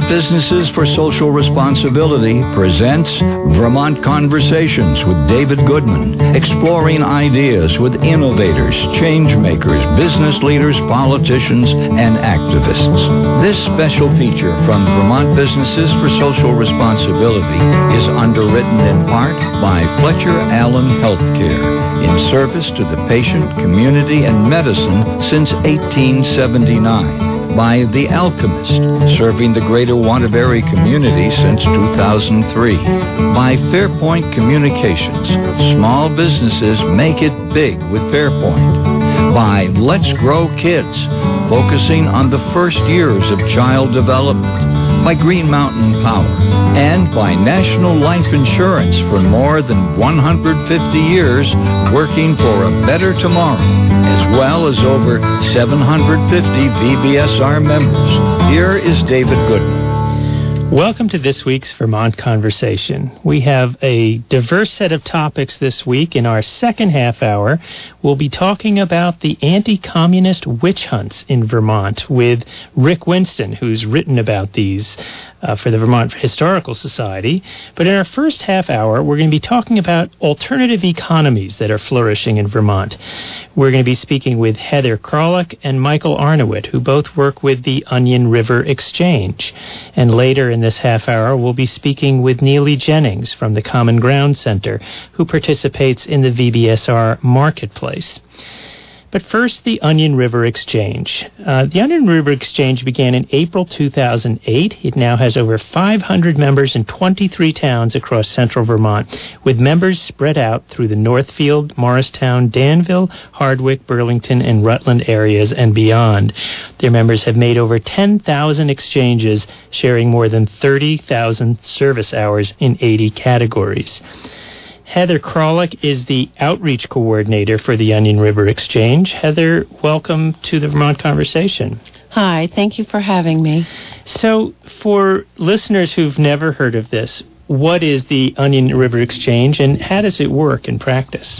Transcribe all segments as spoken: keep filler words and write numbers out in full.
Vermont Businesses for Social Responsibility presents Vermont Conversations with David Goodman, exploring ideas with innovators, change makers, business leaders, politicians, and activists. This special feature from Vermont Businesses for Social Responsibility is underwritten in part by Fletcher Allen Healthcare, in service to the patient, community, and medicine since eighteen seventy-nine. By The Alchemist, serving the greater Waterbury community since two thousand three. By Fairpoint Communications, small businesses make it big with Fairpoint. By Let's Grow Kids, focusing on the first years of child development. By Green Mountain Power. And by National Life Insurance, for more than one hundred fifty years, working for a better tomorrow, as well as over seven hundred fifty V B S R members. Here is David Goodman. Welcome to this week's Vermont Conversation. We have a diverse set of topics this week. In our second half hour, we'll be talking about the anti-communist witch hunts in Vermont with Rick Winston, who's written about these uh, for the Vermont Historical Society. But in our first half hour, we're going to be talking about alternative economies that are flourishing in Vermont. We're going to be speaking with Heather Kralik and Michael Arnowit, who both work with the Onion River Exchange. And later in this half hour, we'll be speaking with Neely Jennings from the Common Ground Center, who participates in the V B S R Marketplace. But first, the Onion River Exchange. Uh, the Onion River Exchange began in April two thousand eight. It now has over five hundred members in twenty-three towns across central Vermont, with members spread out through the Northfield, Morristown, Danville, Hardwick, Burlington, and Rutland areas and beyond. Their members have made over ten thousand exchanges, sharing more than thirty thousand service hours in eighty categories. Heather Kralik is the outreach coordinator for the Onion River Exchange. Heather, welcome to the Vermont Conversation. Hi, thank you for having me. So, for listeners who've never heard of this, what is the Onion River Exchange and how does it work in practice?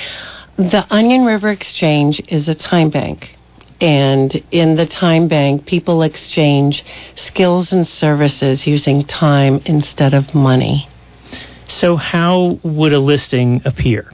The Onion River Exchange is a time bank. And in the time bank, people exchange skills and services using time instead of money. So how would a listing appear?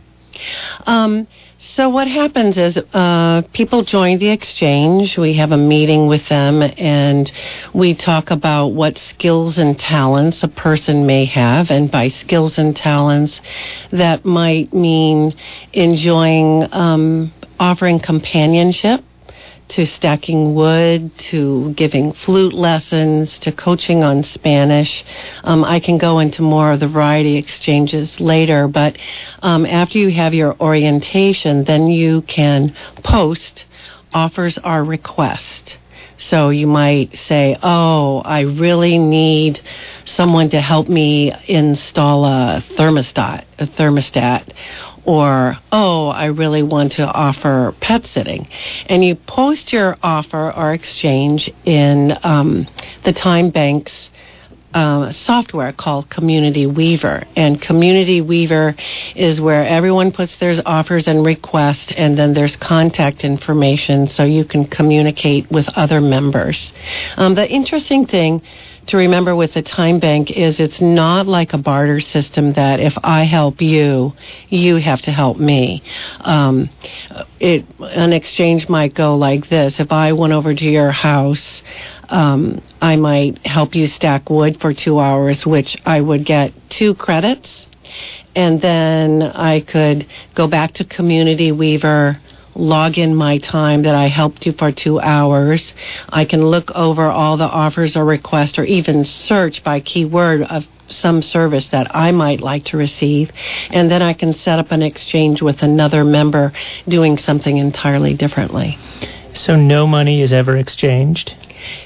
Um, so what happens is uh, people join the exchange. We have a meeting with them, and we talk about what skills and talents a person may have. And by skills and talents, that might mean enjoying um, offering companionship, to stacking wood, to giving flute lessons, to coaching on Spanish. Um, I can go into more of the variety exchanges later, but um, after you have your orientation, then you can post offers or request. So you might say, oh, I really need someone to help me install a thermostat, a thermostat. Or, oh, I really want to offer pet sitting. And you post your offer or exchange in um, the Time Bank's uh, software called Community Weaver. And Community Weaver is where everyone puts their offers and requests, and then there's contact information so you can communicate with other members. Um, the interesting thing to remember with the time bank is it's not like a barter system that if I help you, you have to help me. Um, it an exchange might go like this. If I went over to your house, um, I might help you stack wood for two hours, which I would get two credits. And then I could go back to Community Weaver, log in my time that I helped you for two hours. I can look over all the offers or requests or even search by keyword of some service that I might like to receive. And then I can set up an exchange with another member doing something entirely differently. So no money is ever exchanged?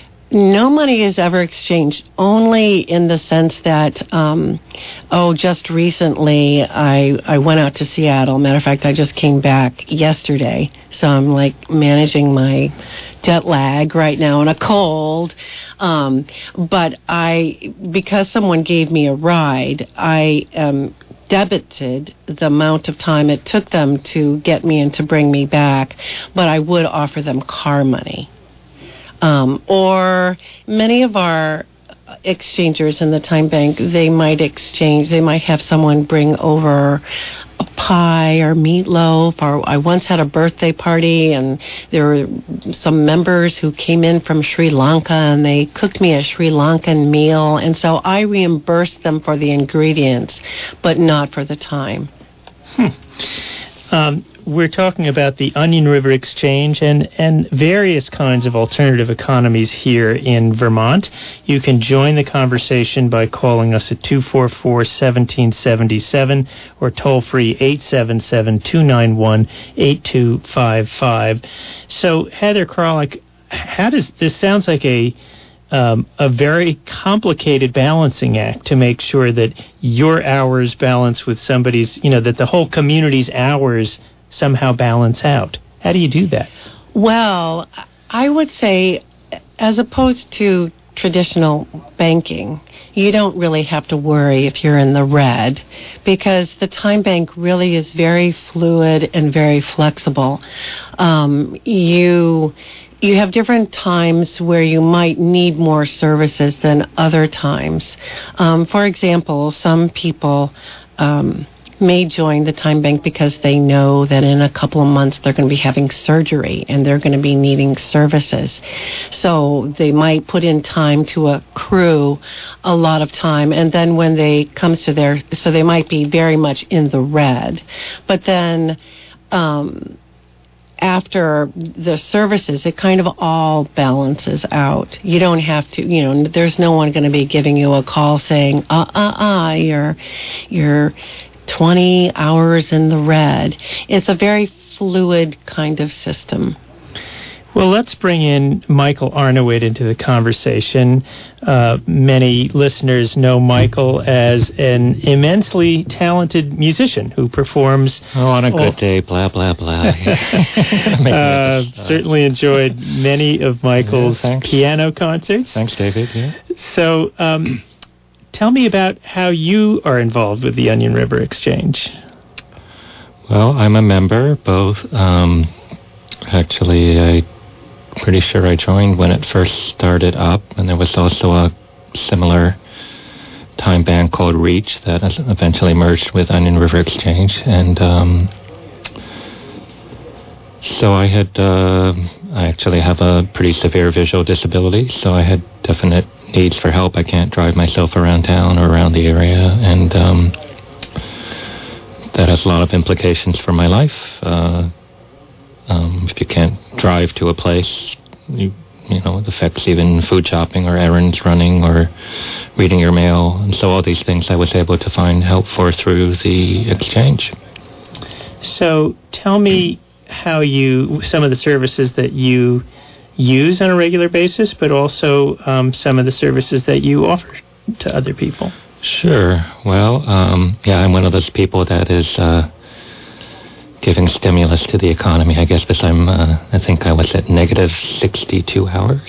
No money is ever exchanged, only in the sense that, um, oh, just recently I I went out to Seattle. Matter of fact, I just came back yesterday, so I'm like managing my jet lag right now and a cold. Um, but I, because someone gave me a ride, I um, debited the amount of time it took them to get me and to bring me back, but I would offer them car money. Um, or many of our exchangers in the time bank, they might exchange, they might have someone bring over a pie or meatloaf. Or I once had a birthday party, and there were some members who came in from Sri Lanka, and they cooked me a Sri Lankan meal, and so I reimbursed them for the ingredients, but not for the time. Hmm. Um, we're talking about the Onion River Exchange and, and various kinds of alternative economies here in Vermont. You can join the conversation by calling us at two four four, one seven seven seven or toll-free eight seven seven, two nine one, eight two five five. So, Heather Kralik, how does this sounds like a Um, a very complicated balancing act to make sure that your hours balance with somebody's, you know, that the whole community's hours somehow balance out. How do you do that? Well, I would say, as opposed to traditional banking, you don't really have to worry if you're in the red, because the time bank really is very fluid and very flexible. Um, you... You have different times where you might need more services than other times. Um, for example, some people um, may join the time bank because they know that in a couple of months they're going to be having surgery and they're going to be needing services. So they might put in time to accrue a lot of time, and then when they comes to their, so they might be very much in the red. But then um after the services, it kind of all balances out. You don't have to, you know, there's no one going to be giving you a call saying, uh, uh, uh, you're, you're twenty hours in the red. It's a very fluid kind of system. Well, let's bring in Michael Arnowit into the conversation. Uh, many listeners know Michael as an immensely talented musician who performs... Oh, on a good all... day, blah, blah, blah. uh, certainly enjoyed many of Michael's yeah, piano concerts. Thanks, David. Yeah. So um, tell me about how you are involved with the Onion River Exchange. Well, I'm a member, both... Um, actually, I... pretty sure I joined when it first started up, and there was also a similar time bank called Reach that eventually merged with Onion River Exchange, and um, so I had, uh, I actually have a pretty severe visual disability, so I had definite needs for help. I can't drive myself around town or around the area, and um, that has a lot of implications for my life. Uh, Um, if you can't drive to a place, you, you know, it affects even food shopping or errands running or reading your mail. And so all these things I was able to find help for through the exchange. So tell me how you, some of the services that you use on a regular basis, but also um, some of the services that you offer to other people. Sure. Well, um, yeah, I'm one of those people that is... Uh, giving stimulus to the economy, I guess, because I'm, uh, I think I was at negative sixty-two hours.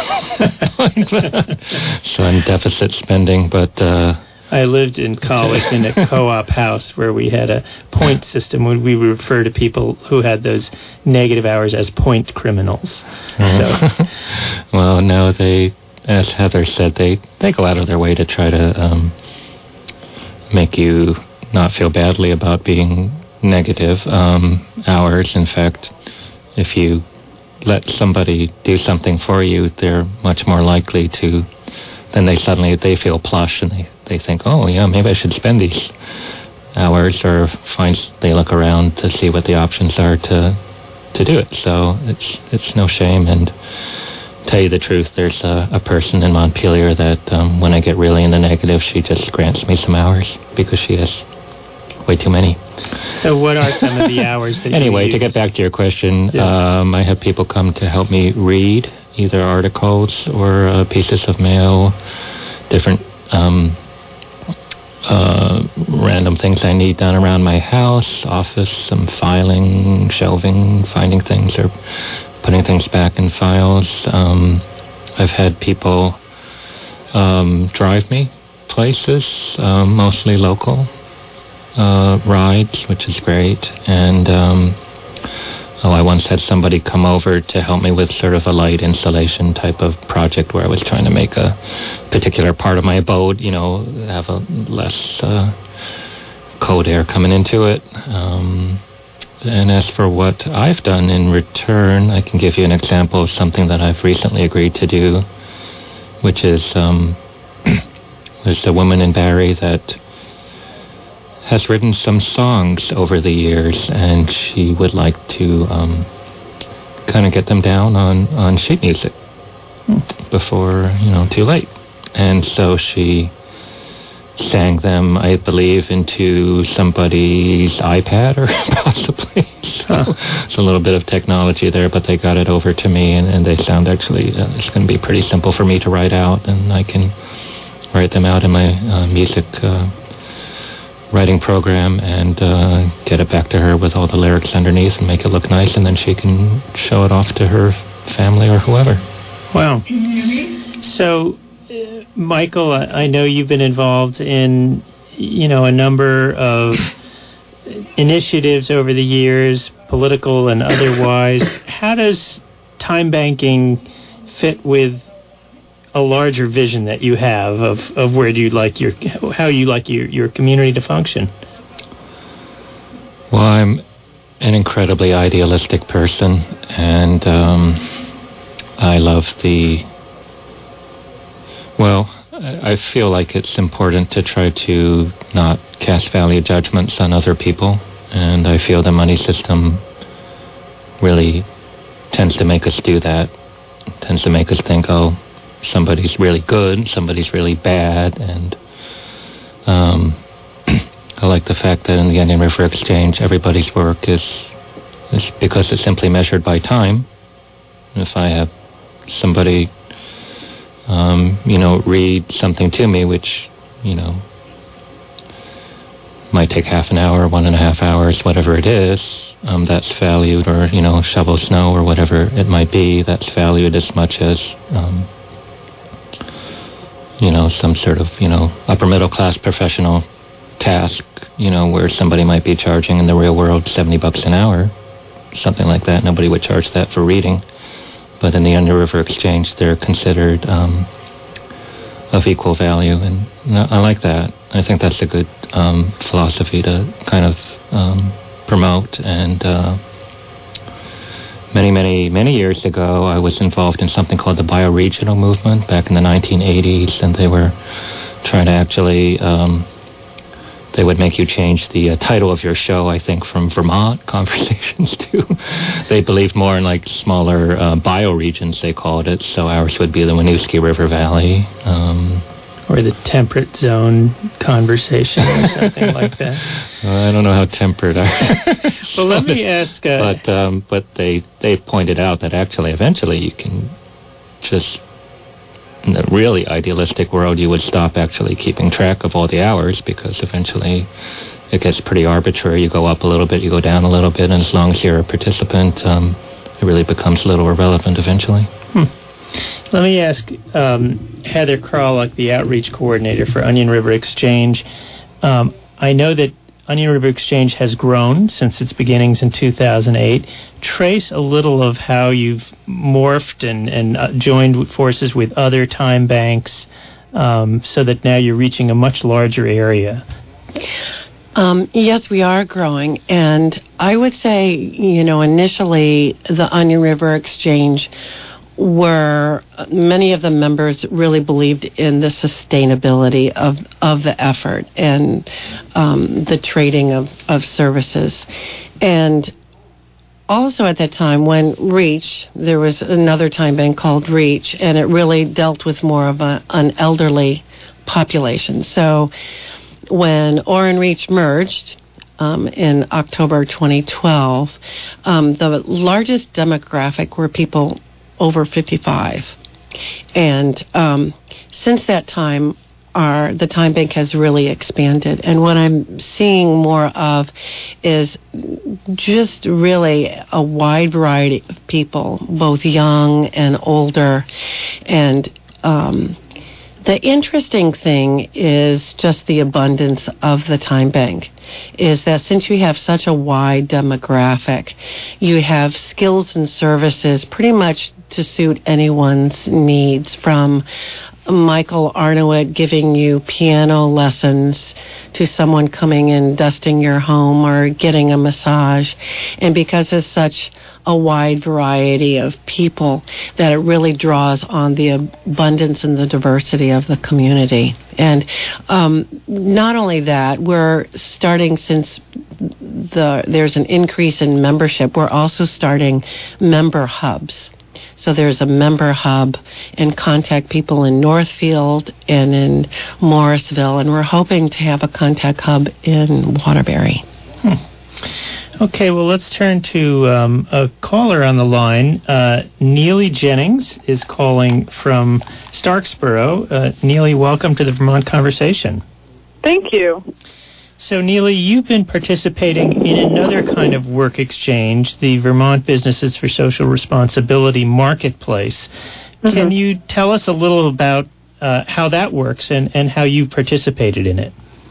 So I'm deficit spending, but... Uh, I lived in college in a co-op house where we had a point system when we would refer to people who had those negative hours as point criminals. Mm. So. Well, no, they, as Heather said, they, they go out of their way to try to um, make you not feel badly about being negative um, hours. In fact, if you let somebody do something for you, they're much more likely to, then they suddenly, they feel plush and they, they think, oh yeah, maybe I should spend these hours, or find, they look around to see what the options are to to do it. So it's it's no shame. And tell you the truth, there's a, a person in Montpelier that um, when I get really in the negative, she just grants me some hours because she has way too many. So what are some of the hours that anyway, you to get back to your question, yeah. um, I have people come to help me read either articles or uh, pieces of mail, different um, uh, random things I need done around my house, office, some filing, shelving, finding things or putting things back in files. Um, I've had people um, drive me places, um, mostly local. Uh, rides, which is great, and um, oh, I once had somebody come over to help me with sort of a light installation type of project where I was trying to make a particular part of my abode, you know, have a less uh, cold air coming into it. Um, and as for what I've done in return, I can give you an example of something that I've recently agreed to do, which is um, there's a woman in Barrie that has written some songs over the years, and she would like to um, kind of get them down on, on sheet music hmm. before, you know, too late. And so she sang them, I believe, into somebody's iPad or possibly. So huh. It's a little bit of technology there, but they got it over to me, and, and they sound actually, uh, it's going to be pretty simple for me to write out, and I can write them out in my uh, music uh writing program and uh, get it back to her with all the lyrics underneath and make it look nice, and then she can show it off to her family or whoever. Wow. So, uh, Michael, I, I know you've been involved in, you know, a number of initiatives over the years, political and otherwise. How does time banking fit with a larger vision that you have of, of where do you like your how you like your, your community to function? Well, I'm an incredibly idealistic person, and um, I love the well I feel like it's important to try to not cast value judgments on other people, and I feel the money system really tends to make us do that. It tends to make us think, oh, somebody's really good, somebody's really bad, and um, I like the fact that in the Onion River Exchange, everybody's work is, is because it's simply measured by time. If I have somebody, um, you know, read something to me, which, you know, might take half an hour, one and a half hours, whatever it is, um, that's valued, or, you know, shovel snow or whatever it might be, that's valued as much as um, you know, some sort of, you know, upper middle class professional task, you know, where somebody might be charging in the real world seventy bucks an hour, something like that. Nobody would charge that for reading. But in the Onion River Exchange, they're considered um, of equal value. And I like that. I think that's a good um, philosophy to kind of um, promote. And uh, Many, many, many years ago, I was involved in something called the bioregional movement back in the nineteen eighties, and they were trying to actually, um, they would make you change the uh, title of your show, I think, from Vermont Conversations to, they believed more in like smaller uh, bioregions, they called it, so ours would be the Winooski River Valley. Um, Or the temperate zone conversation or something like that. Uh, I don't know how temperate are. Well, let me ask... Uh, but um, but they, they pointed out that actually eventually you can just... In the really idealistic world, you would stop actually keeping track of all the hours, because eventually it gets pretty arbitrary. You go up a little bit, you go down a little bit, and as long as you're a participant, um, it really becomes a little irrelevant eventually. Hmm. Let me ask um, Heather Kralik, the outreach coordinator for Onion River Exchange. Um, I know that Onion River Exchange has grown since its beginnings in two thousand eight. Trace a little of how you've morphed and, and uh, joined forces with other time banks um, so that now you're reaching a much larger area. Um, yes, we are growing. And I would say, you know, initially the Onion River Exchange where many of the members really believed in the sustainability of, of the effort and um, the trading of, of services. And also at that time when REACH, there was another time bank called REACH, and it really dealt with more of a, an elderly population. So when O R and REACH merged, Um, in October twenty twelve, um, the largest demographic were people over fifty-five. And um, since that time, our the time bank has really expanded. And what I'm seeing more of is just really a wide variety of people, both young and older. And um, The interesting thing is just the abundance of the time bank, is that since you have such a wide demographic, you have skills and services pretty much to suit anyone's needs, from Michael Arnowit giving you piano lessons to someone coming and dusting your home or getting a massage. And because it's such a wide variety of people, that it really draws on the abundance and the diversity of the community. And um, not only that, we're starting, since the there's an increase in membership, we're also starting member hubs. So there's a member hub, and contact people in Northfield and in Morrisville, and we're hoping to have a contact hub in Waterbury. Hmm. Okay, well, let's turn to um, a caller on the line. Uh, Neely Jennings is calling from Starksboro. Uh, Neely, welcome to the Vermont Conversation. Thank you. So, Neely, you've been participating in another kind of work exchange, the Vermont Businesses for Social Responsibility Marketplace. Mm-hmm. Can you tell us a little about uh, how that works and, and how you participated in it?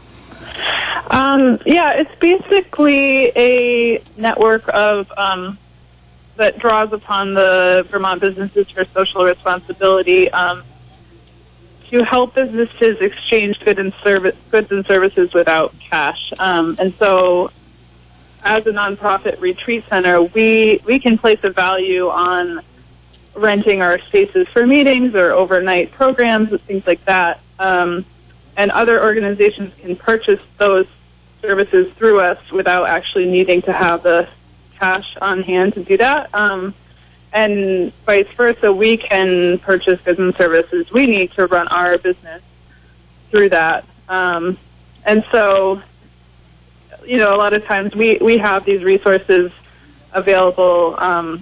Um, yeah, it's basically a network of um, that draws upon the Vermont Businesses for Social Responsibility um, to help businesses exchange good and service, goods and services without cash. Um, and so, as a nonprofit retreat center, we we can place a value on renting our spaces for meetings or overnight programs and things like that. Um, and other organizations can purchase those services through us without actually needing to have the cash on hand to do that. Um, and vice versa, we can purchase goods and services we need to run our business through that. Um, and so, you know, a lot of times we, we have these resources available, um,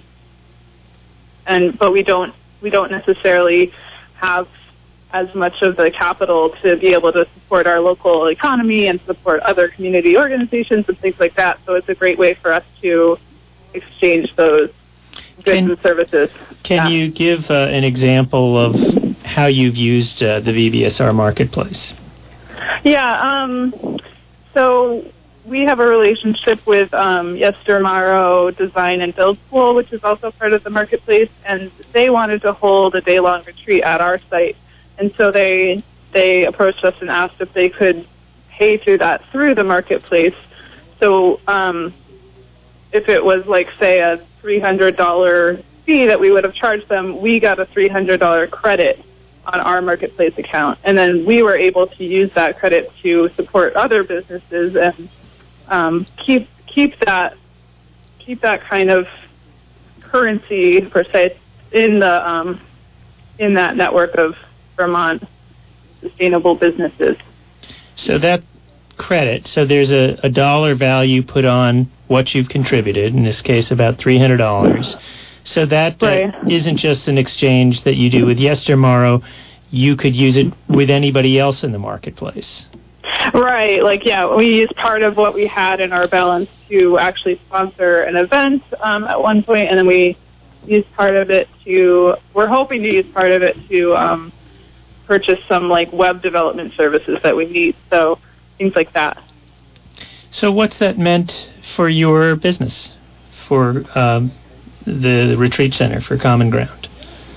and but we don't we don't necessarily have as much of the capital to be able to support our local economy and support other community organizations and things like that. So it's a great way for us to exchange those goods can, and services. Can yeah. you give uh, an example of how you've used uh, the V B S R Marketplace? Yeah, um, so we have a relationship with um, Yestermorrow Design and Build School, which is also part of the Marketplace, and they wanted to hold a day-long retreat at our site. And so they they approached us and asked if they could pay through that through the Marketplace. So um, if it was, like, say, a three hundred dollars fee that we would have charged them, we got a three hundred dollars credit on our Marketplace account. And then we were able to use that credit to support other businesses and um, keep keep that keep that kind of currency, per se, in the um, in that network of Vermont sustainable businesses. So that credit, so there's a, a dollar value put on what you've contributed, in this case about three hundred dollars. So that right. uh, isn't just an exchange that you do with Yestermorrow. You could use it with anybody else in the Marketplace. Right. Like, yeah, we used part of what we had in our balance to actually sponsor an event um, at one point, and then we used part of it to, we're hoping to use part of it to um, purchase some, like, web development services that we need, so things like that. So what's that meant for your business, for um, the retreat center, for Common Ground?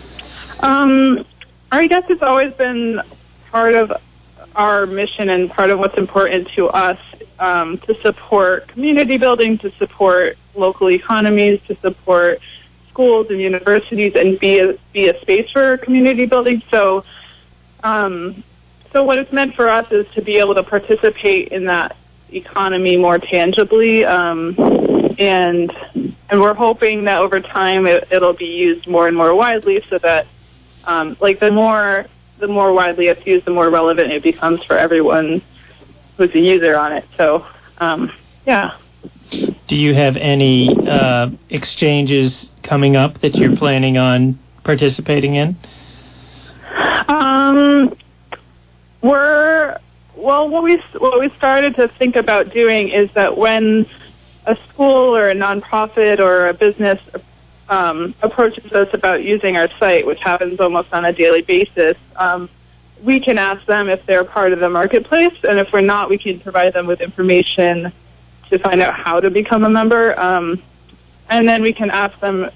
Um, I guess it's always been part of our mission and part of what's important to us, um, to support community building, to support local economies, to support schools and universities, and be a, be a space for community building. So, um, so what it's meant for us is to be able to participate in that economy more tangibly, um, and and we're hoping that over time it, it'll be used more and more widely, so that um, like the more the more widely it's used, the more relevant it becomes for everyone who's a user on it. So, um, yeah. Do you have any uh, exchanges coming up that you're planning on participating in? Um, we're well. What we what we started to think about doing is that when a school or a nonprofit or a business um, approaches us about using our site, which happens almost on a daily basis, um, we can ask them if they're part of the marketplace, and if we're not, we can provide them with information to find out how to become a member. Um, and then we can ask them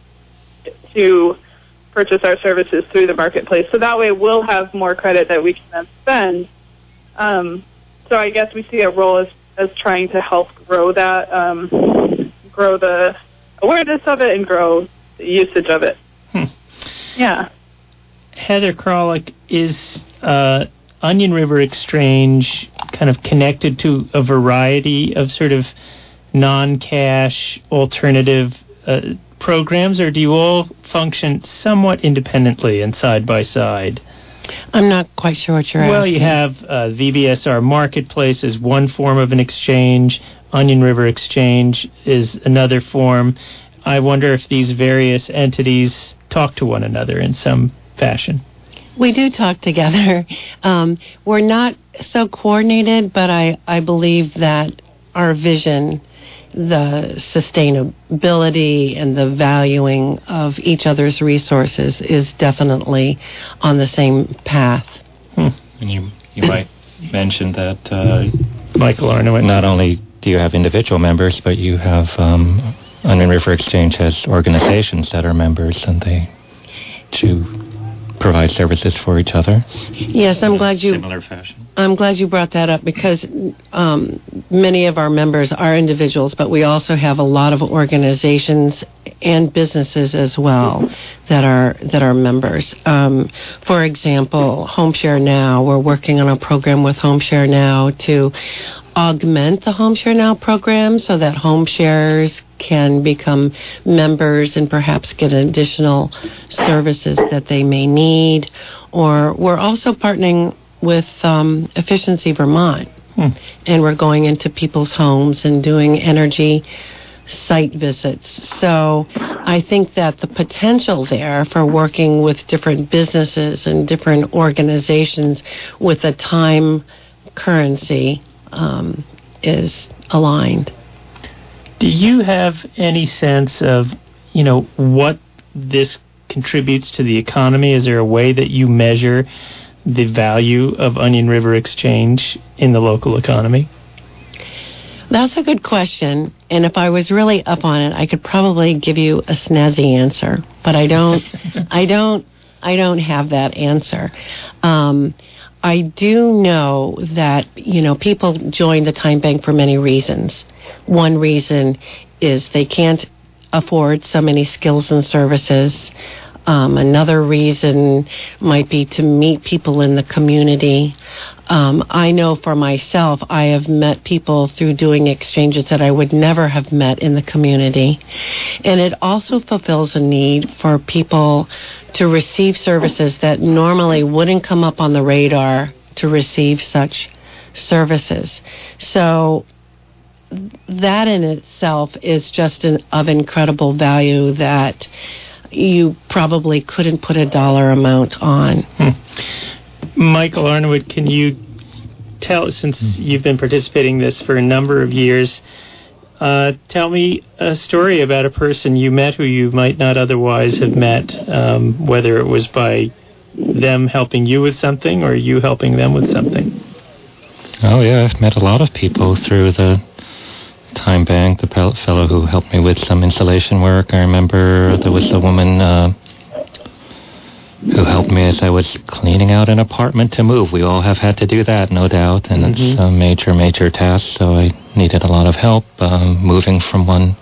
to purchase our services through the marketplace. So that way we'll have more credit that we can then spend. Um, so I guess we see a role as, as trying to help grow that, um, grow the awareness of it and grow the usage of it. Hmm. Yeah. Heather Kralik, is uh, Onion River Exchange kind of connected to a variety of sort of non-cash alternative uh, programs, or do you all function somewhat independently and side by side? I'm not quite sure what you're well, asking. Well, you have uh, V B S R Marketplace as one form of an exchange. Onion River Exchange is another form. I wonder if these various entities talk to one another in some fashion. We do talk together. Um, we're not so coordinated, but I, I believe that our vision, the sustainability and the valuing of each other's resources is definitely on the same path. Hmm. And you, you might mention that, uh, Michael Arnowitz, not only do you have individual members, but you have um, Onion River Exchange has organizations that are members, and they to provide services for each other. Yes, I'm glad you. Similar fashion. I'm glad you brought that up, because um, many of our members are individuals, but we also have a lot of organizations and businesses as well that are that are members. Um, for example, HomeShare Now. We're working on a program with HomeShare Now to augment the HomeShare Now program so that home sharers can become members and perhaps get additional services that they may need. Or we're also partnering with um, Efficiency Vermont, hmm. and we're going into people's homes and doing energy site visits. So I think that the potential there for working with different businesses and different organizations with a time currency um, is aligned. Do you have any sense of, you know, what this contributes to the economy? Is there a way that you measure the value of Onion River Exchange in the local economy? That's a good question, and if I was really up on it, I could probably give you a snazzy answer, but I don't. I don't. I don't have that answer. Um, I do know that, you know, people join the Time Bank for many reasons. One reason is they can't afford so many skills and services. Um, another reason might be to meet people in the community. Um, I know for myself, I have met people through doing exchanges that I would never have met in the community. And it also fulfills a need for people to receive services that normally wouldn't come up on the radar to receive such services. So that in itself is just an, of incredible value that you probably couldn't put a dollar amount on. Hmm. Michael Arnowitz, can you tell, since you've been participating in this for a number of years, uh, tell me a story about a person you met who you might not otherwise have met, um, whether it was by them helping you with something or you helping them with something. Oh, yeah, I've met a lot of people through the Time Bank, the fellow who helped me with some installation work. I remember there was a woman uh, who helped me as I was cleaning out an apartment to move. We all have had to do that, no doubt, and mm-hmm. it's a major, major task, so I needed a lot of help um, moving from one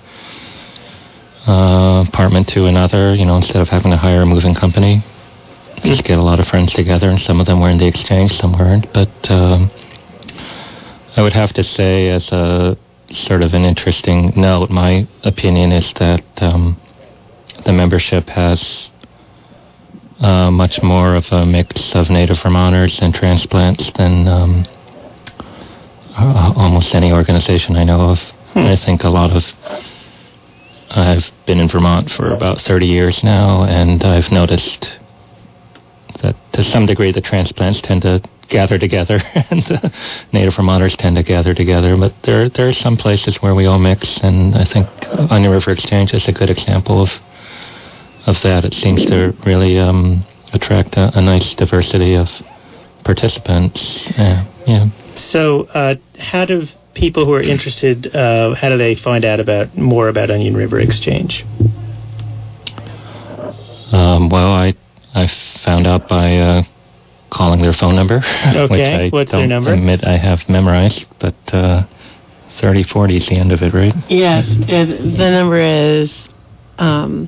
uh, apartment to another, you know, instead of having to hire a moving company. Just get a lot of friends together, and some of them were in the exchange, some weren't, but um, I would have to say, as a sort of an interesting note, my opinion is that um, the membership has uh, much more of a mix of native Vermonters and transplants than um, uh, almost any organization I know of. Hmm. I think a lot of... I've been in Vermont for about thirty years now, and I've noticed that to some degree the transplants tend to gather together, and the native Vermonters tend to gather together. But there, there are some places where we all mix, and I think Onion River Exchange is a good example of of that. It seems to really um, attract a, a nice diversity of participants. Uh, yeah. So, uh, how do people who are interested, uh, how do they find out about more about Onion River Exchange? Um, well, I I found out by uh, calling their phone number. Okay, which I what's don't their number? admit I have memorized, but uh, thirty forty is the end of it, right? Yes, it, the number is um,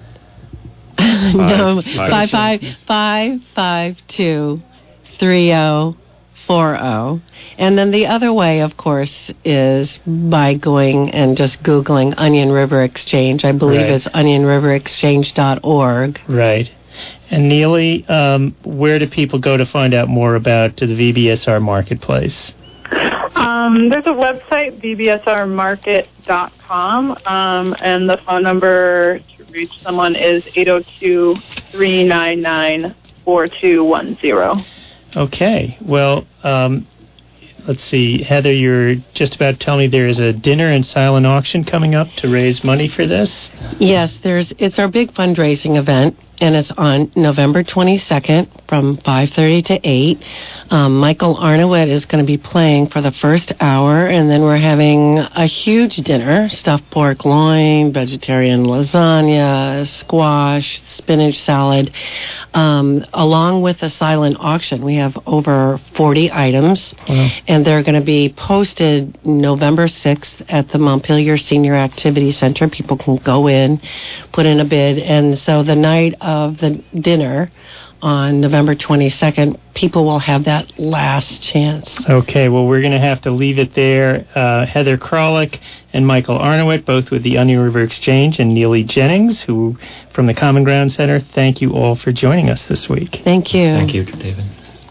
no, five five five five two three zero four zero. And then the other way, of course, is by going and just Googling Onion River Exchange. I believe Right. it's onion river exchange dot org. Right. And Neely, um, where do people go to find out more about the V B S R Marketplace? Um, there's a website, v b s r market dot com, um, and the phone number to reach someone is eight zero two, three nine nine, four two one zero. Okay. Well, um, let's see. Heather, you're just about to tell me there is a dinner and silent auction coming up to raise money for this? Yes, there's. It's our big fundraising event, and it's on November twenty-second from five thirty to eight. Um, Michael Arnowet is going to be playing for the first hour, and then we're having a huge dinner, stuffed pork loin, vegetarian lasagna, squash, spinach salad, um, along with a silent auction. We have over forty items, Wow. and they're going to be posted November sixth at the Montpelier Senior Activity Center. People can go in, put in a bid, and so the night of the dinner on November twenty-second, people will have that last chance. Okay, well, we're going to have to leave it there. Uh, Heather Kralik and Michael Arnowet, both with the Onion River Exchange, and Neely Jennings, who from the Common Ground Center, thank you all for joining us this week. Thank you. Thank you, David.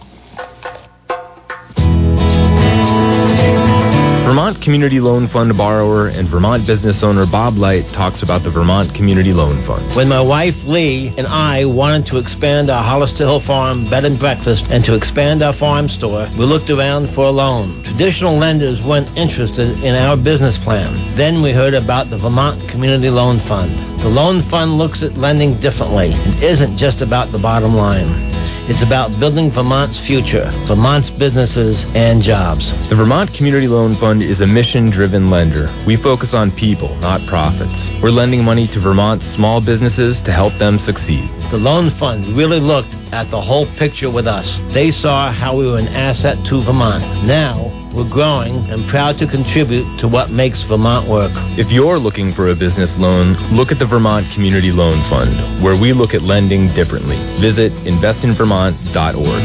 Vermont Community Loan Fund borrower and Vermont business owner Bob Light talks about the Vermont Community Loan Fund. When my wife Lee and I wanted to expand our Hollister Hill Farm bed and breakfast and to expand our farm store, we looked around for a loan. Traditional lenders weren't interested in our business plan. Then we heard about the Vermont Community Loan Fund. The loan fund looks at lending differently. It isn't just about the bottom line. It's about building Vermont's future, Vermont's businesses and jobs. The Vermont Community Loan Fund is a mission-driven lender. We focus on people, not profits. We're lending money to Vermont's small businesses to help them succeed. The loan fund really looked at the whole picture with us. They saw how we were an asset to Vermont. Now, we're growing and proud to contribute to what makes Vermont work. If you're looking for a business loan, look at the Vermont Community Loan Fund, where we look at lending differently. Visit invest in vermont dot org.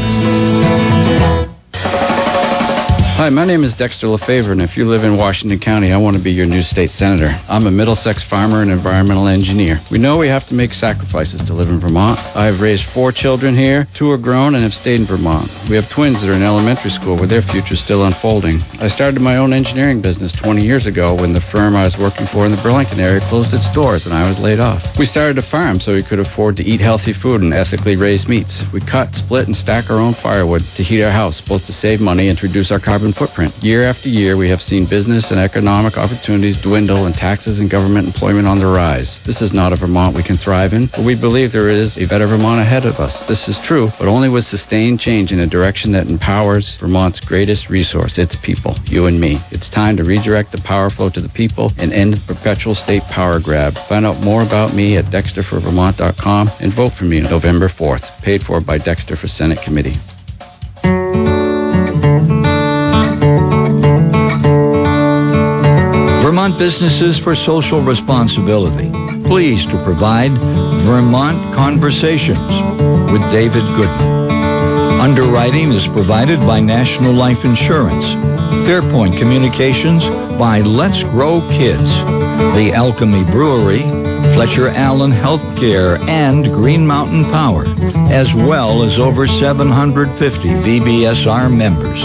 Hi, my name is Dexter LaFavor, and if you live in Washington County, I want to be your new state senator. I'm a Middlesex farmer and environmental engineer. We know we have to make sacrifices to live in Vermont. I've raised four children here. Two are grown and have stayed in Vermont. We have twins that are in elementary school where their future is still unfolding. I started my own engineering business twenty years ago when the firm I was working for in the Burlington area closed its doors and I was laid off. We started a farm so we could afford to eat healthy food and ethically raised meats. We cut, split, and stack our own firewood to heat our house, both to save money and to reduce our carbon footprint. Year after year, we have seen business and economic opportunities dwindle and taxes and government employment on the rise. This is not a Vermont we can thrive in, but we believe there is a better Vermont ahead of us. This is true, but only with sustained change in a direction that empowers Vermont's greatest resource, its people, you and me. It's time to redirect the power flow to the people and end the perpetual state power grab. Find out more about me at dexter for vermont dot com and vote for me on November fourth. Paid for by Dexter for Senate Committee. Vermont Businesses for Social Responsibility, pleased to provide Vermont Conversations with David Goodman. Underwriting is provided by National Life Insurance. Fairpoint Communications by Let's Grow Kids. The Alchemy Brewery, Fletcher Allen Healthcare, and Green Mountain Power, as well as over seven hundred fifty V B S R members.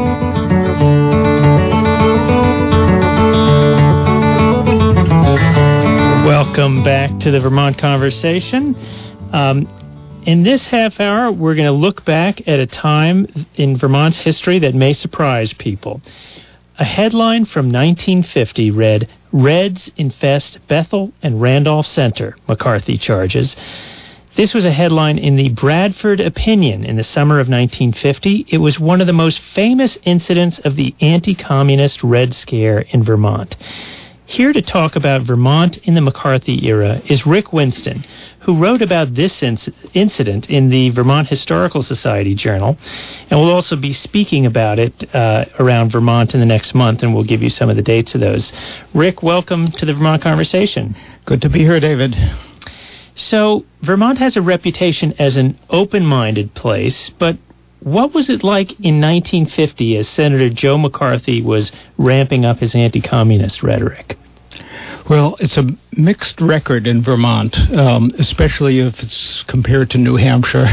Welcome back to the Vermont Conversation. Um, in this half hour, we're going to look back at a time in Vermont's history that may surprise people. A headline from nineteen fifty read, "Reds infest Bethel and Randolph Center, McCarthy charges." This was a headline in the Bradford Opinion in the summer of nineteen fifty. It was one of the most famous incidents of the anti-communist Red Scare in Vermont. Here to talk about Vermont in the McCarthy era is Rick Winston, who wrote about this inc- incident in the Vermont Historical Society Journal, and will also be speaking about it uh, around Vermont in the next month, and we'll give you some of the dates of those. Rick, welcome to the Vermont Conversation. Good to be here, David. So, Vermont has a reputation as an open-minded place, but what was it like in nineteen fifty as Senator Joe McCarthy was ramping up his anti-communist rhetoric? Well, it's a mixed record in Vermont, um, especially if it's compared to New Hampshire.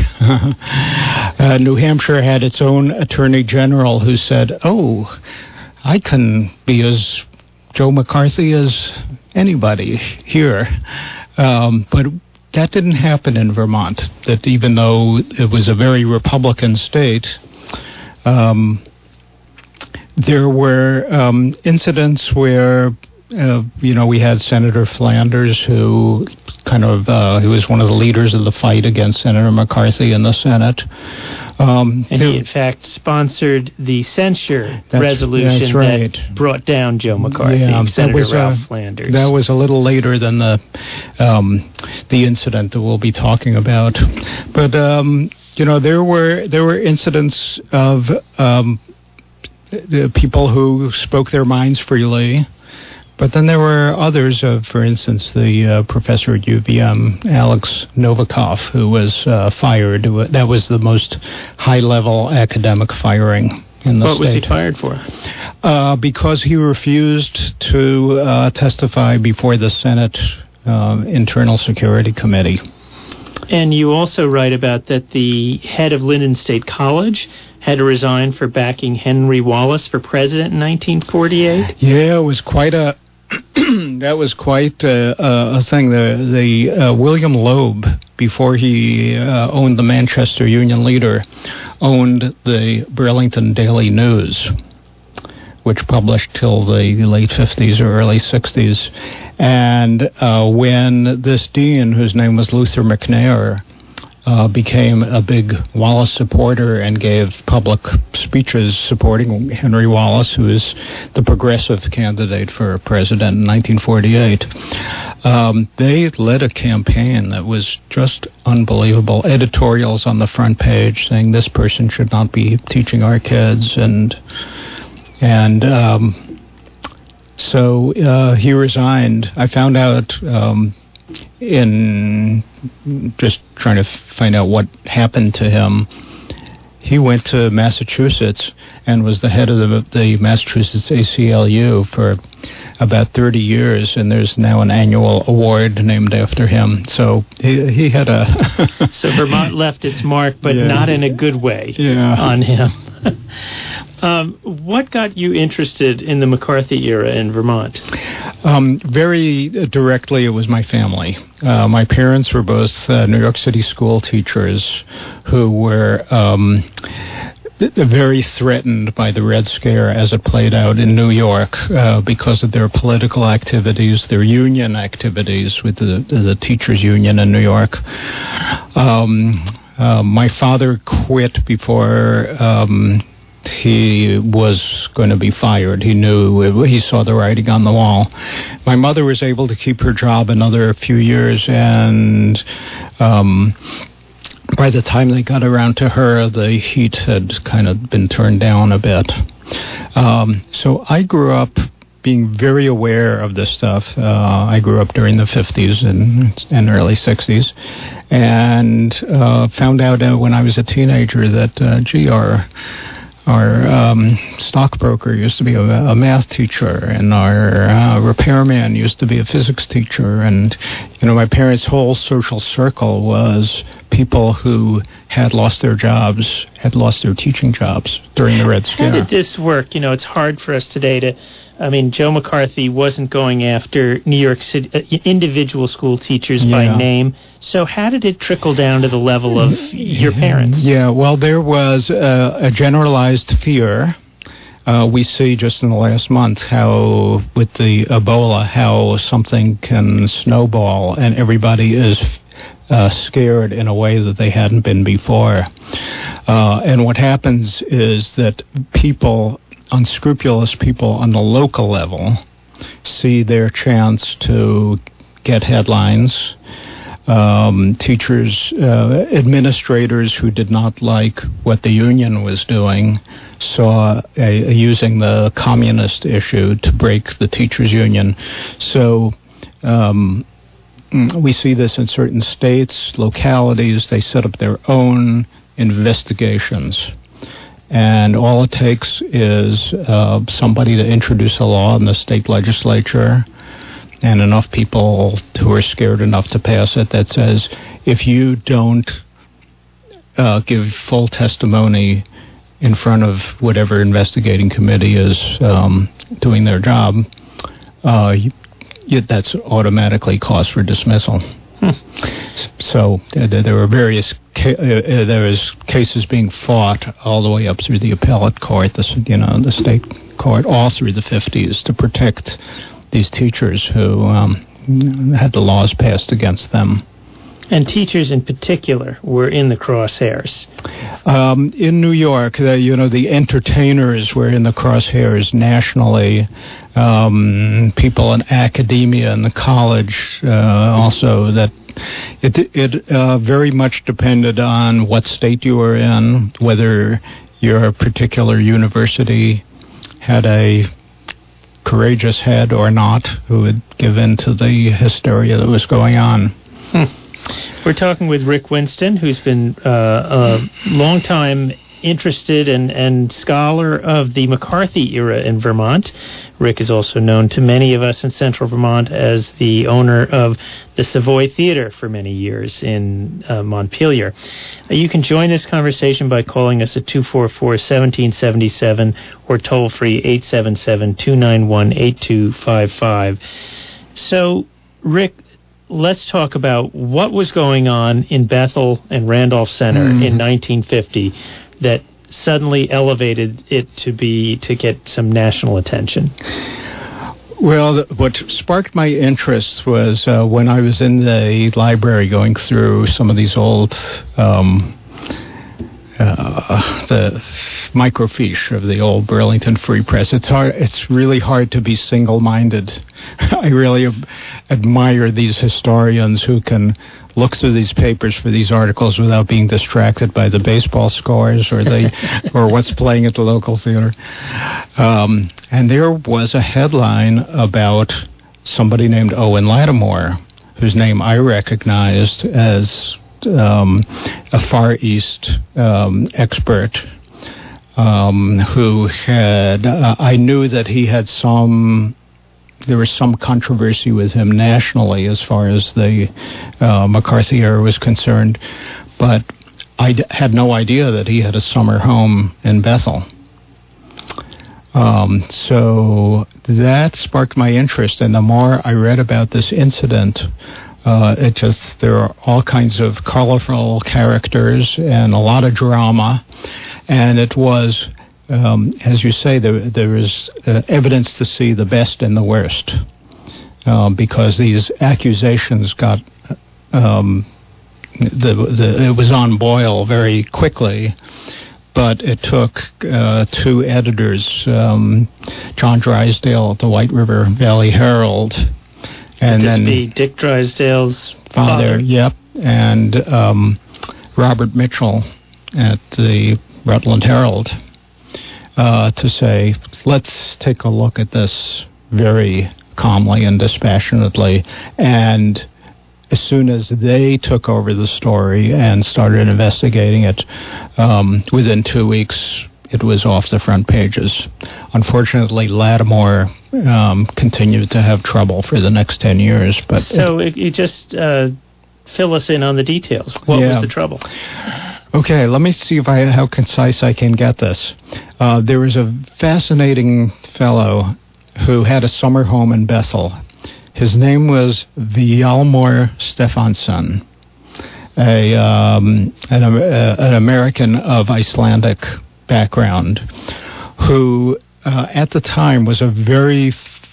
uh, New Hampshire had its own attorney general who said, oh, I can be as Joe McCarthy as anybody here. Um, but that didn't happen in Vermont, that even though it was a very Republican state, um, there were um, incidents where Uh, you know, we had Senator Flanders, who kind of, uh, he was one of the leaders of the fight against Senator McCarthy in the Senate. Um, and he, in fact, sponsored the censure that's, resolution that's right. that brought down Joe McCarthy, yeah, Senator was, Ralph uh, Flanders. That was a little later than the um, the incident that we'll be talking about. But, um, you know, there were, there were incidents of um, the people who spoke their minds freely. But then there were others, uh, for instance, the uh, professor at U V M, Alex Novikov, who was uh, fired. That was the most high-level academic firing in the what state. What was he fired for? Uh, because he refused to uh, testify before the Senate uh, Internal Security Committee. And you also write about that the head of Lyndon State College had to resign for backing Henry Wallace for president in nineteen forty-eight? Yeah, it was quite a... that was quite uh, a thing. The the uh, William Loeb, before he uh, owned the Manchester Union Leader, owned the Burlington Daily News, which published till the late fifties or early sixties. And uh, when this dean, whose name was Luther McNair, Uh, became a big Wallace supporter and gave public speeches supporting Henry Wallace, who is the progressive candidate for president in nineteen forty-eight. Um, they led a campaign that was just unbelievable. Editorials on the front page saying this person should not be teaching our kids, and and um, so uh, he resigned. I found out um, in just trying to find out what happened to him. He went to Massachusetts and was the head of the, the Massachusetts A C L U for about thirty years, and there's now an annual award named after him. So he, he had a... So Vermont left its mark, but yeah. not in a good way yeah. on him. Um, what got you interested in the McCarthy era in Vermont? Um, very directly, it was my family. Uh, my parents were both uh, New York City school teachers who were um, very threatened by the Red Scare as it played out in New York uh, because of their political activities, their union activities with the, the teachers' union in New York. Um, uh, my father quit before... Um, he was going to be fired. He knew, it, he saw the writing on the wall. My mother was able to keep her job another few years, and um, by the time they got around to her, the heat had kind of been turned down a bit. Um, so I grew up being very aware of this stuff. Uh, I grew up during the fifties and, and early sixties, and uh, found out uh, when I was a teenager that, uh, gee, our... Our um, stockbroker used to be a, a math teacher, and our uh, repairman used to be a physics teacher. And, you know, my parents' whole social circle was people who had lost their jobs, had lost their teaching jobs during the Red Scare. How did this work? You know, it's hard for us today to... I mean, Joe McCarthy wasn't going after New York City uh, individual school teachers yeah. by name. So how did it trickle down to the level of your parents? Yeah, well, there was uh, a generalized fear. Uh, we see just in the last month how, with the Ebola, how something can snowball, and everybody is uh, scared in a way that they hadn't been before. Uh, and what happens is that people, unscrupulous people on the local level, see their chance to get headlines. Um, teachers, uh, administrators who did not like what the union was doing saw a, a using the communist issue to break the teachers' union. So um, we see this in certain states, localities. They set up their own investigations. And all it takes is uh, somebody to introduce a law in the state legislature, and enough people who are scared enough to pass it that says, if you don't uh, give full testimony in front of whatever investigating committee is um, doing their job, uh, you, you, that's automatically cause for dismissal. Hmm. So uh, there were various ca- uh, there was cases being fought all the way up through the appellate court, the you know the state court, all through the fifties to protect these teachers who um, had the laws passed against them. And teachers in particular were in the crosshairs. Um, in New York, the, you know, the entertainers were in the crosshairs nationally. Um, people in academia and the college uh, also. That it it uh, very much depended on what state you were in, whether your particular university had a courageous head or not who would give in to the hysteria that was going on. Hmm. We're talking with Rick Winston, who's been uh, a long-time interested and, and scholar of the McCarthy era in Vermont. Rick is also known to many of us in central Vermont as the owner of the Savoy Theater for many years in uh, Montpelier. Uh, you can join this conversation by calling us at two four four, one seven seven seven or toll-free eight seven seven, two nine one, eight two five five. So, Rick, let's talk about what was going on in Bethel and Randolph Center mm. in nineteen fifty that suddenly elevated it to be to get some national attention. Well, what sparked my interest was uh, when I was in the library going through some of these old um, uh, the microfiche of the old Burlington Free Press. It's hard. It's really hard to be single-minded. I really ab- admire these historians who can look through these papers for these articles without being distracted by the baseball scores or the or what's playing at the local theater. Um, and there was a headline about somebody named Owen Lattimore, whose name I recognized as um, a Far East um, expert, um, who had, uh, I knew that he had some, there was some controversy with him nationally as far as the uh, McCarthy era was concerned, but I d- had no idea that he had a summer home in Bethel. Um, so that sparked my interest, and the more I read about this incident, uh, it just, there are all kinds of colorful characters and a lot of drama, and it was, um, as you say, there, there is uh, evidence to see the best and the worst, uh, because these accusations got, um, the, the, it was on boil very quickly. But it took uh, two editors, um, John Drysdale at the White River Valley Herald, and Would this then be Dick Drysdale's father, father? Yep, and um, Robert Mitchell at the Rutland Herald, uh, to say, let's take a look at this very calmly and dispassionately. And as soon as they took over the story and started investigating it, um, within two weeks, it was off the front pages. Unfortunately, Lattimore um, continued to have trouble for the next ten years. But So it, you just uh, fill us in on the details. What Yeah. was the trouble? Okay, let me see if I how concise I can get this. Uh, there was a fascinating fellow who had a summer home in Bethel. His name was Hjalmar Stefansson, a um, an, uh, an American of Icelandic background, who uh, at the time was a very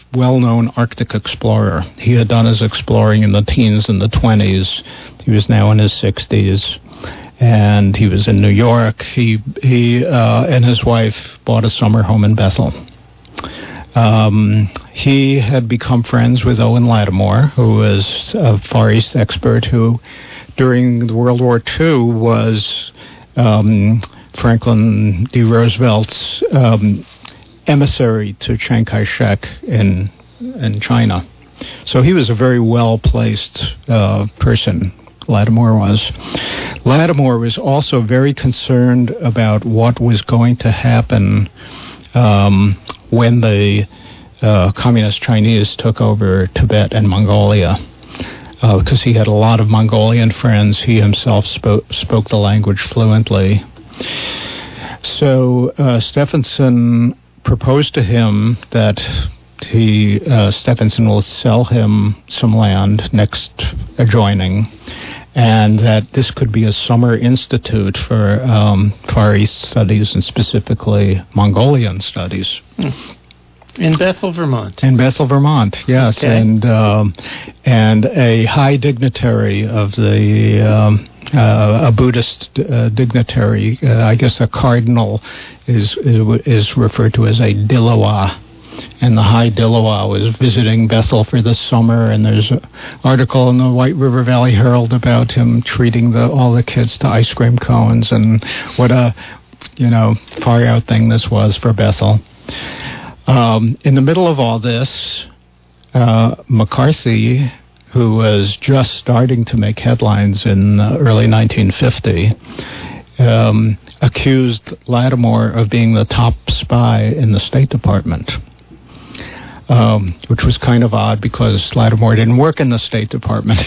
well-known Arctic explorer. He had done his exploring in the teens and the twenties. He was now in his sixties, and he was in New York. He he uh, and his wife bought a summer home in Bethel. Um, he had become friends with Owen Lattimore, who was a Far East expert who, during World War Two, was um, Franklin D. Roosevelt's um, emissary to Chiang Kai-shek in in China. So he was a very well-placed uh, person, Lattimore was. Lattimore was also very concerned about what was going to happen um, when the uh, Communist Chinese took over Tibet and Mongolia. Uh, because he had a lot of Mongolian friends. He himself spoke, spoke the language fluently. So uh, Stephenson proposed to him that he uh, Stephenson will sell him some land next adjoining, and that this could be a summer institute for um, Far East studies and specifically Mongolian studies. Hmm. In Bethel, Vermont. In Bethel, Vermont, yes, okay. and um, and a high dignitary of the um, uh, a Buddhist uh, dignitary, uh, I guess a cardinal, is is referred to as a Dilawa, and the High Dilawa was visiting Bethel for the summer, and there's an article in the White River Valley Herald about him treating the all the kids to ice cream cones, and what a you know far out thing this was for Bethel. Um, in the middle of all this, uh, McCarthy, who was just starting to make headlines in uh, early nineteen fifty, um, accused Lattimore of being the top spy in the State Department, um, which was kind of odd because Lattimore didn't work in the State Department.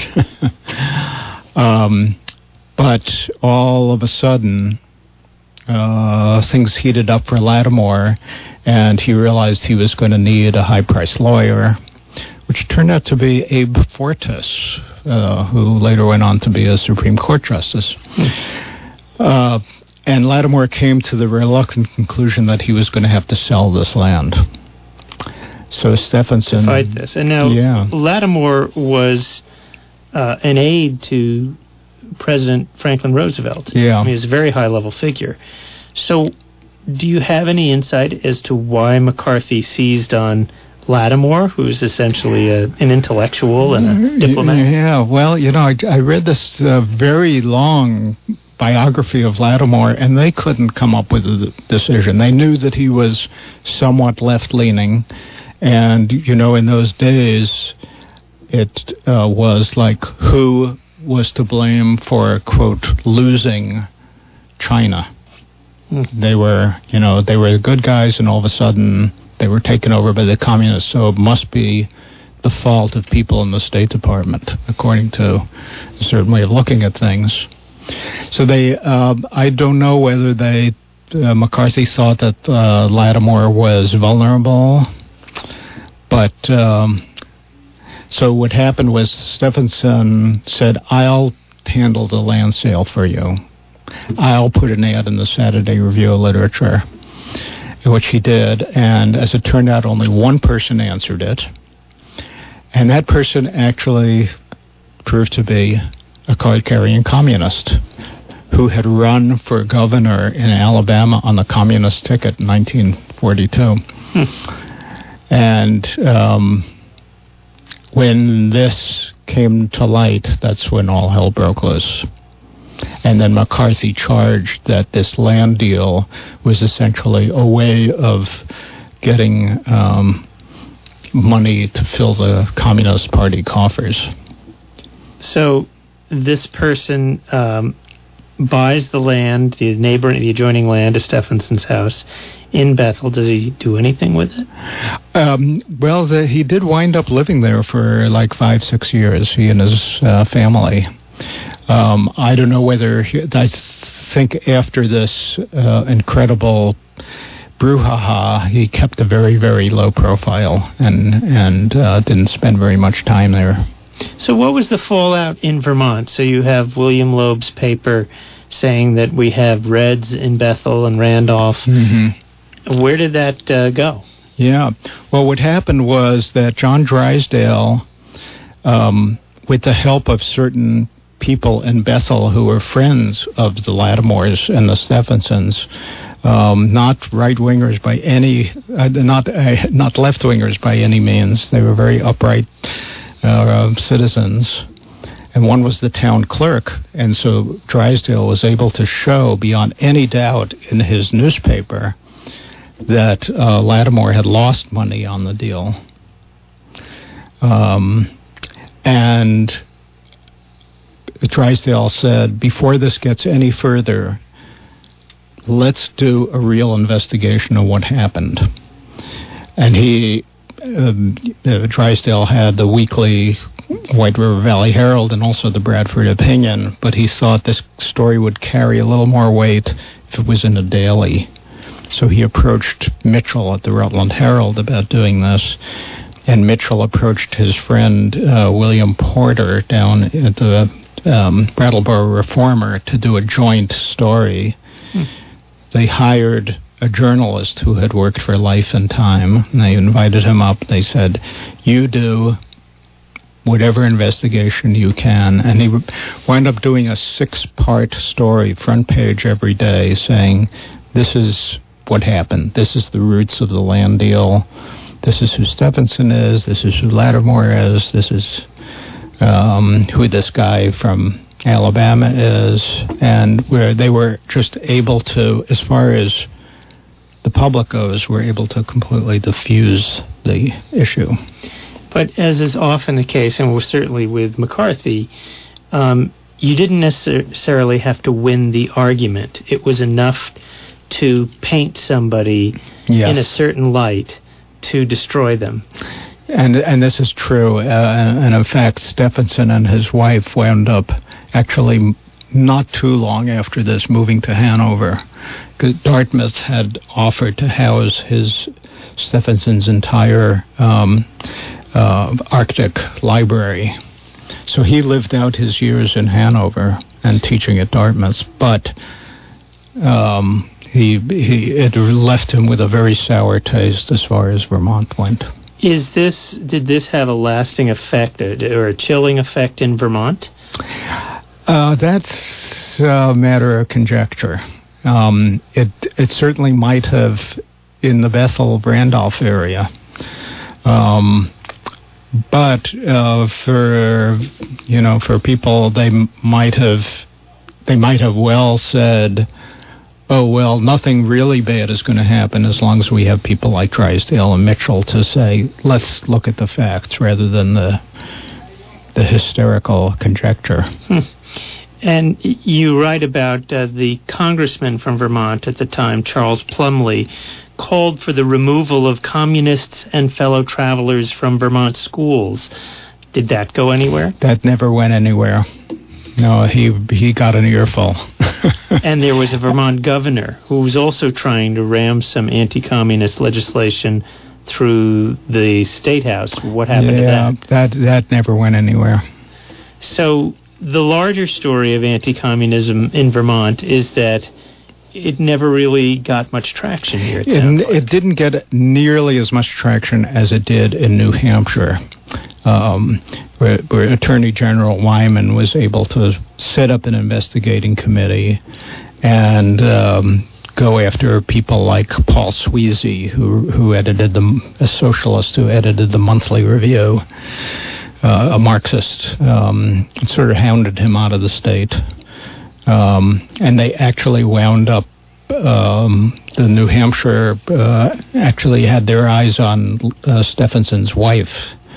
um, but all of a sudden, Uh, things heated up for Lattimore, and he realized he was going to need a high-priced lawyer, which turned out to be Abe Fortas, uh, who later went on to be a Supreme Court justice. Uh, and Lattimore came to the reluctant conclusion that he was going to have to sell this land. So Stephenson... Fight this. And now yeah. Lattimore was uh, an aide to President Franklin Roosevelt. Yeah. I mean, he's a very high-level figure. So do you have any insight as to why McCarthy seized on Lattimore, who's essentially a, an intellectual and a diplomat? Yeah, well, you know, I, I read this uh, very long biography of Lattimore, and they couldn't come up with a decision. They knew that he was somewhat left-leaning, and, you know, in those days, it uh, was like who was to blame for, quote, losing China. Mm. They were, you know, they were the good guys, and all of a sudden they were taken over by the communists, so it must be the fault of people in the State Department, according to a certain way of looking at things. So they, uh, I don't know whether they, uh, McCarthy thought that uh, Lattimore was vulnerable, but... Um, So what happened was Stephenson said, I'll handle the land sale for you. I'll put an ad in the Saturday Review of Literature, which he did. And as it turned out, only one person answered it. And that person actually proved to be a card-carrying communist who had run for governor in Alabama on the communist ticket in nineteen forty-two. Hmm. And... Um, When this came to light, that's when all hell broke loose. And then McCarthy charged that this land deal was essentially a way of getting um, money to fill the Communist Party coffers. So this person um, buys the land, the neighboring, the adjoining land to Stephenson's house in Bethel. Does he do anything with it? Um, well, the, he did wind up living there for like five, six years, he and his uh, family. Um, I don't know whether, he, I think after this uh, incredible brouhaha, he kept a very, very low profile and, and uh, didn't spend very much time there. So what was the fallout in Vermont? So you have William Loeb's paper saying that we have Reds in Bethel and Randolph. Mm-hmm. Where did that uh, go? Yeah. Well, what happened was that John Drysdale, um, with the help of certain people in Bethel who were friends of the Lattimores and the Stephensons, um, not right-wingers by any, uh, not uh, not left-wingers by any means. They were very upright uh, citizens. And one was the town clerk, and so Drysdale was able to show beyond any doubt in his newspaper that uh, Lattimore had lost money on the deal. Um, and Drysdale said, before this gets any further, let's do a real investigation of what happened. And he, uh, uh, Drysdale had the weekly White River Valley Herald and also the Bradford Opinion, but he thought this story would carry a little more weight if it was in a daily. So he approached Mitchell at the Rutland Herald about doing this, and Mitchell approached his friend uh, William Porter down at the um, Brattleboro Reformer to do a joint story. Hmm. They hired a journalist who had worked for Life and Time, and they invited him up. They said, you do whatever investigation you can. And he wound up doing a six-part story, front page every day, saying, this is what happened. This is the roots of the land deal. This is who Stephenson is. This is who Lattimore is. This is um, who this guy from Alabama is. And where they were just able to, as far as the public goes, were able to completely diffuse the issue. But as is often the case, and certainly with McCarthy, um, you didn't necessarily have to win the argument. It was enough to paint somebody yes. in a certain light to destroy them. And and this is true. Uh, and in fact, Stephenson and his wife wound up actually not too long after this moving to Hanover. Dartmouth had offered to house his Stephenson's entire um, uh, Arctic library. So he lived out his years in Hanover and teaching at Dartmouth, but um, he, he it left him with a very sour taste as far as Vermont went. Is this did this have a lasting effect or a chilling effect in Vermont? Uh, that's a matter of conjecture. Um, it it certainly might have in the Bethel Randolph area, um, but uh, for you know for people they might have they might have well said, oh well, nothing really bad is going to happen as long as we have people like Drysdale and Mitchell to say let's look at the facts rather than the the hysterical conjecture. Hmm. And you write about uh, the congressman from Vermont at the time, Charles Plumlee, called for the removal of communists and fellow travelers from Vermont schools. Did that go anywhere? That never went anywhere. No, he he got an earful. And there was a Vermont governor who was also trying to ram some anti-communist legislation through the State House. What happened yeah, to that? that that never went anywhere. So the larger story of anti-communism in Vermont is that it never really got much traction here, it sounds it, like. It didn't get nearly as much traction as it did in New Hampshire, um, where, where Attorney General Wyman was able to set up an investigating committee and um, go after people like Paul Sweezy, who who edited the a socialist who edited the Monthly Review. Uh, a Marxist, um, sort of hounded him out of the state. Um, and they actually wound up, um, the New Hampshire uh, actually had their eyes on uh, Stephenson's wife,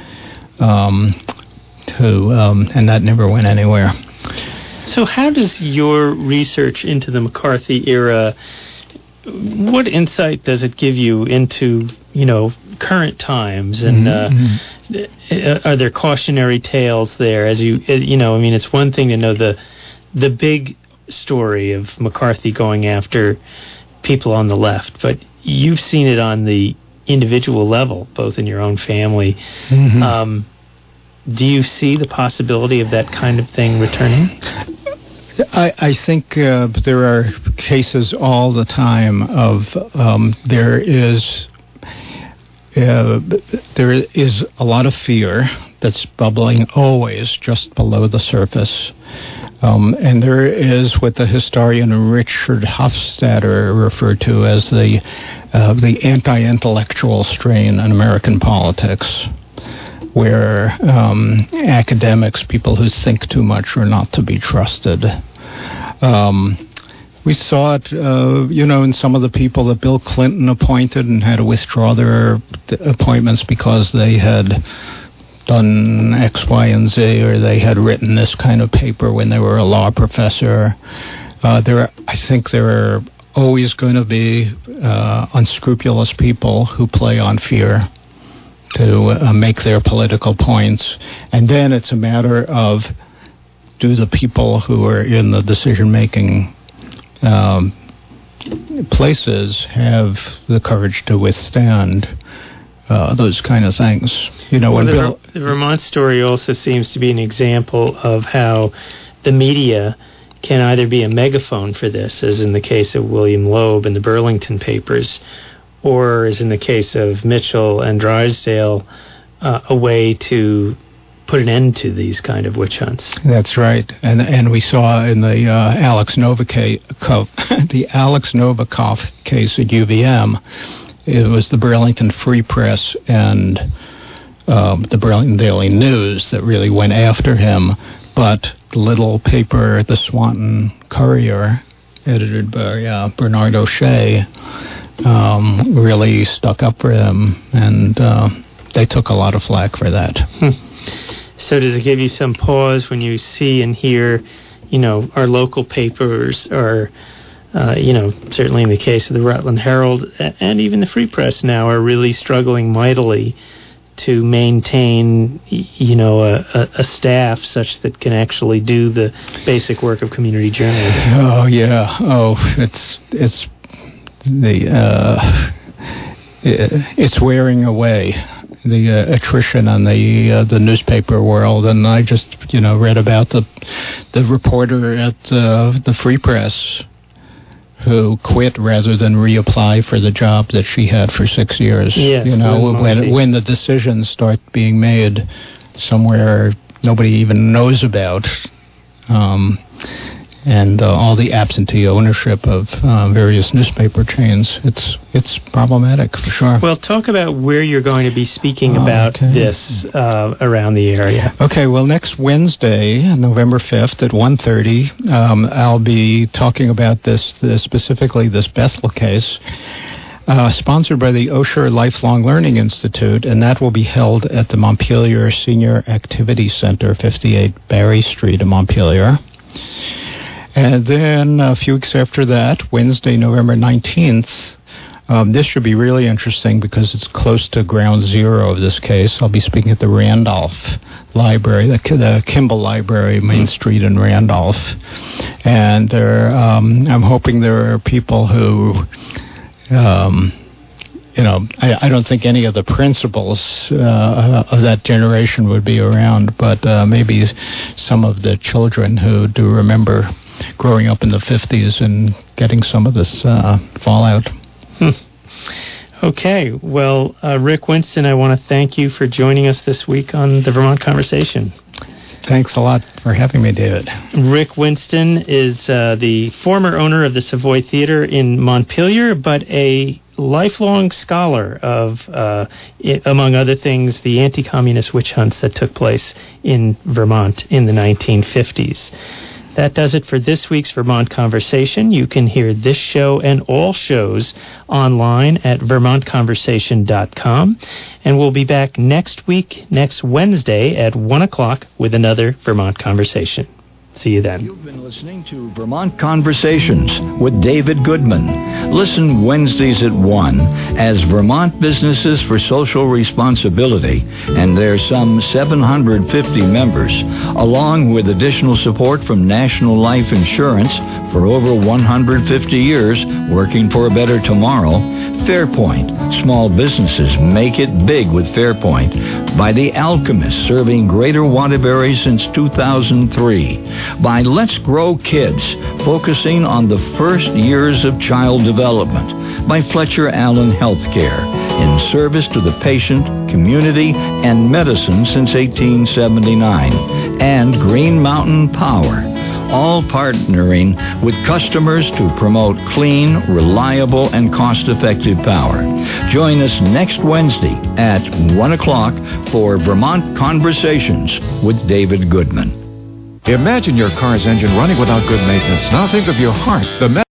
um, who, um, and that never went anywhere. So how does your research into the McCarthy era, what insight does it give you into, you know, current times? And mm-hmm. uh, are there cautionary tales there? As you, you know, I mean, it's one thing to know the the big story of McCarthy going after people on the left, but you've seen it on the individual level, both in your own family. Mm-hmm. Um, do you see the possibility of that kind of thing returning? I, I think uh, there are cases all the time of um, there is uh, there is a lot of fear that's bubbling always just below the surface. Um, and there is what the historian Richard Hofstadter referred to as the uh, the anti-intellectual strain in American politics, where um, academics, people who think too much, are not to be trusted. Um, we saw it, uh, you know, in some of the people that Bill Clinton appointed and had to withdraw their appointments because they had done X, Y, and Z, or they had written this kind of paper when they were a law professor. Uh, there, are, I think there are always going to be uh, unscrupulous people who play on fear to uh, make their political points. And then it's a matter of, do the people who are in the decision-making um, places have the courage to withstand Uh, those kind of things, you know. Well, when the, Bill, the Vermont story also seems to be an example of how the media can either be a megaphone for this, as in the case of William Loeb and the Burlington papers, or as in the case of Mitchell and Drysdale, uh, a way to put an end to these kind of witch hunts. That's right, and and we saw in the uh, Alex Novikov, the Alex Novikov case at U V M. It was the Burlington Free Press and um, the Burlington Daily News that really went after him, but the little paper, the Swanton Courier, edited by uh, Bernard O'Shea, um, really stuck up for him, and uh, they took a lot of flack for that. Hmm. So does it give you some pause when you see and hear, you know, our local papers are... Uh, you know, certainly in the case of the Rutland Herald and even the Free Press now are really struggling mightily to maintain, you know, a, a, a staff such that can actually do the basic work of community journalism. Oh yeah, oh it's it's the uh, it's wearing away. The uh, attrition on the uh, the newspaper world, and I just you know read about the the reporter at uh, the Free Press who quit rather than reapply for the job that she had for six years. Yes, you know, when when the decisions start being made somewhere nobody even knows about, um, and uh, all the absentee ownership of uh, various newspaper chains, it's it's problematic for sure. Well, talk about where you're going to be speaking oh, about okay. this uh, around the area. Okay, well, next Wednesday, November fifth at one thirty, um, I'll be talking about this, this specifically this Bethel case, uh, sponsored by the Osher Lifelong Learning Institute, and that will be held at the Montpelier Senior Activity Center, fifty-eight Barry Street in Montpelier. And then a few weeks after that, Wednesday, November nineteenth, um, this should be really interesting because it's close to ground zero of this case. I'll be speaking at the Randolph Library, the, the Kimball Library, Main Street in Randolph. And there, um, I'm hoping there are people who... Um, You know, I, I don't think any of the principals uh, of that generation would be around, but uh, maybe some of the children who do remember growing up in the fifties and getting some of this uh, fallout. Hmm. Okay. Well, uh, Rick Winston, I want to thank you for joining us this week on the Vermont Conversation. Thanks a lot for having me, David. Rick Winston is uh, the former owner of the Savoy Theater in Montpelier, but a lifelong scholar of, uh, I- among other things, the anti-communist witch hunts that took place in Vermont in the nineteen fifties. That does it for this week's Vermont Conversation. You can hear this show and all shows online at vermont conversation dot com. And we'll be back next week, next Wednesday at one o'clock with another Vermont Conversation. See you then. You've been listening to Vermont Conversations with David Goodman. Listen Wednesdays at one as Vermont Businesses for Social Responsibility and their some seven hundred fifty members, along with additional support from National Life Insurance for over one hundred fifty years, working for a better tomorrow. Fairpoint. Small businesses make it big with Fairpoint. By The Alchemist, serving Greater Waterbury since two thousand three. By Let's Grow Kids, focusing on the first years of child development. by Fletcher Allen Healthcare, in service to the patient, community, and medicine since eighteen seventy-nine, and Green Mountain Power, all partnering with customers to promote clean, reliable, and cost-effective power. Join us next Wednesday at one o'clock for Vermont Conversations with David Goodman. Imagine your car's engine running without good maintenance. Now think of your heart. The